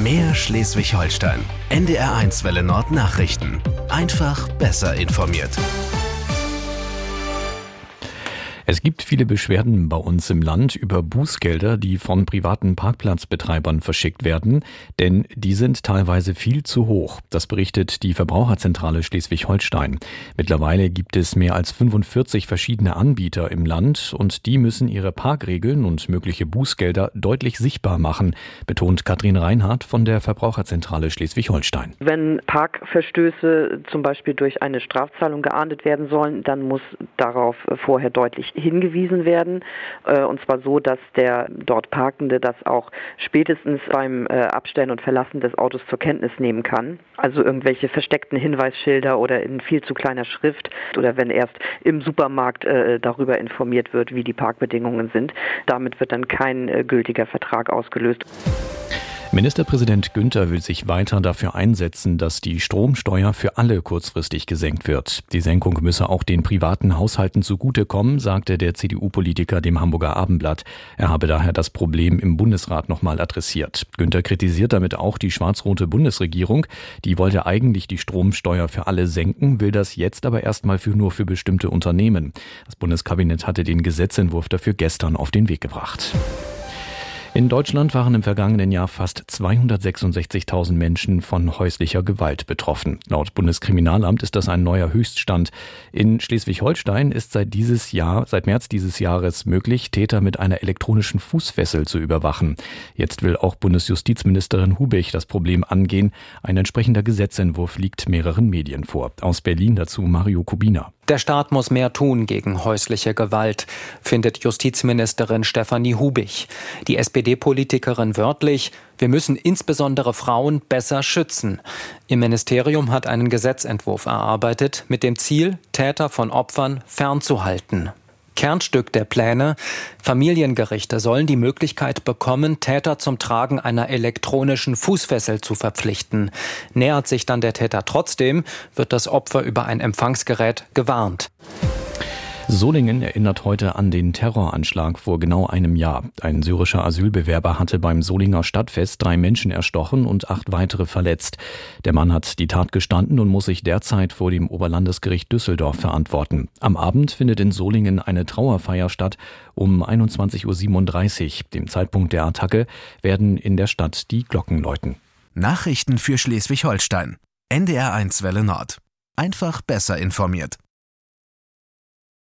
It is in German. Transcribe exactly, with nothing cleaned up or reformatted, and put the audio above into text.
Mehr Schleswig-Holstein. N D R eins Welle Nord Nachrichten. Einfach besser informiert. Es gibt viele Beschwerden bei uns im Land über Bußgelder, die von privaten Parkplatzbetreibern verschickt werden, denn die sind teilweise viel zu hoch. Das berichtet die Verbraucherzentrale Schleswig-Holstein. Mittlerweile gibt es mehr als fünfundvierzig verschiedene Anbieter im Land und die müssen ihre Parkregeln und mögliche Bußgelder deutlich sichtbar machen, betont Katrin Reinhardt von der Verbraucherzentrale Schleswig-Holstein. Wenn Parkverstöße zum Beispiel durch eine Strafzahlung geahndet werden sollen, dann muss darauf vorher deutlich hingewiesen werden, und zwar so, dass der dort Parkende das auch spätestens beim Abstellen und Verlassen des Autos zur Kenntnis nehmen kann. Also irgendwelche versteckten Hinweisschilder oder in viel zu kleiner Schrift oder wenn erst im Supermarkt darüber informiert wird, wie die Parkbedingungen sind. Damit wird dann kein gültiger Vertrag ausgelöst. Ministerpräsident Günther will sich weiter dafür einsetzen, dass die Stromsteuer für alle kurzfristig gesenkt wird. Die Senkung müsse auch den privaten Haushalten zugutekommen, sagte der C D U-Politiker dem Hamburger Abendblatt. Er habe daher das Problem im Bundesrat nochmal adressiert. Günther kritisiert damit auch die schwarz-rote Bundesregierung. Die wollte eigentlich die Stromsteuer für alle senken, will das jetzt aber erstmal für nur für bestimmte Unternehmen. Das Bundeskabinett hatte den Gesetzentwurf dafür gestern auf den Weg gebracht. In Deutschland waren im vergangenen Jahr fast zweihundertsechsundsechzigtausend Menschen von häuslicher Gewalt betroffen. Laut Bundeskriminalamt ist das ein neuer Höchststand. In Schleswig-Holstein ist seit dieses Jahr, seit März dieses Jahres möglich, Täter mit einer elektronischen Fußfessel zu überwachen. Jetzt will auch Bundesjustizministerin Hubich das Problem angehen. Ein entsprechender Gesetzentwurf liegt mehreren Medien vor. Aus Berlin dazu Mario Kubina. Der Staat muss mehr tun gegen häusliche Gewalt, findet Justizministerin Stefanie Hubich. Die S P D-Politikerin wörtlich: Wir müssen insbesondere Frauen besser schützen. Ihr Ministerium hat einen Gesetzentwurf erarbeitet, mit dem Ziel, Täter von Opfern fernzuhalten. Kernstück der Pläne: Familiengerichte sollen die Möglichkeit bekommen, Täter zum Tragen einer elektronischen Fußfessel zu verpflichten. Nähert sich dann der Täter trotzdem, wird das Opfer über ein Empfangsgerät gewarnt. Solingen erinnert heute an den Terroranschlag vor genau einem Jahr. Ein syrischer Asylbewerber hatte beim Solinger Stadtfest drei Menschen erstochen und acht weitere verletzt. Der Mann hat die Tat gestanden und muss sich derzeit vor dem Oberlandesgericht Düsseldorf verantworten. Am Abend findet in Solingen eine Trauerfeier statt um einundzwanzig Uhr siebenunddreißig. Dem Zeitpunkt der Attacke werden in der Stadt die Glocken läuten. Nachrichten für Schleswig-Holstein. N D R eins Welle Nord. Einfach besser informiert.